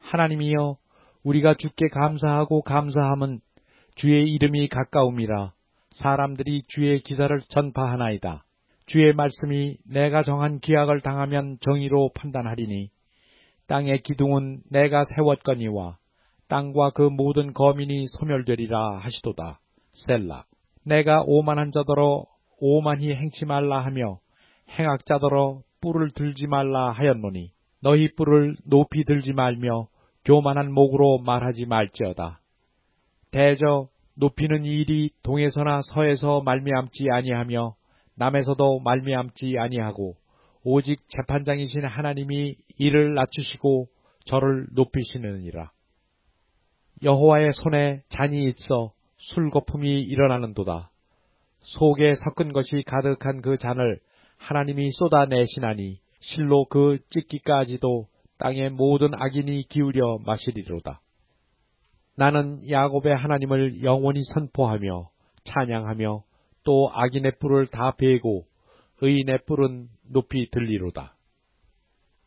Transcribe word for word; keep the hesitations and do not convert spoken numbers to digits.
하나님이여, 우리가 주께 감사하고 감사함은 주의 이름이 가까움이라 사람들이 주의 기사를 전파하나이다. 주의 말씀이 내가 정한 기약을 당하면 정의로 판단하리니 땅의 기둥은 내가 세웠거니와 땅과 그 모든 거민이 소멸되리라 하시도다. 셀라. 내가 오만한 자더러 오만히 행치 말라 하며 행악자더러 뿔을 들지 말라 하였노니 너희 뿔을 높이 들지 말며 교만한 목으로 말하지 말지어다. 대저 높이는 일이 동에서나 서에서 말미암지 아니하며 남에서도 말미암지 아니하고 오직 재판장이신 하나님이 이를 낮추시고 저를 높이시느니라. 여호와의 손에 잔이 있어 술거품이 일어나는도다. 속에 섞은 것이 가득한 그 잔을 하나님이 쏟아내시나니 실로 그 찢기까지도 땅의 모든 악인이 기울여 마시리로다. 나는 야곱의 하나님을 영원히 선포하며 찬양하며 또 악인의 뿔을 다 베고 의인의 뿔은 높이 들리로다.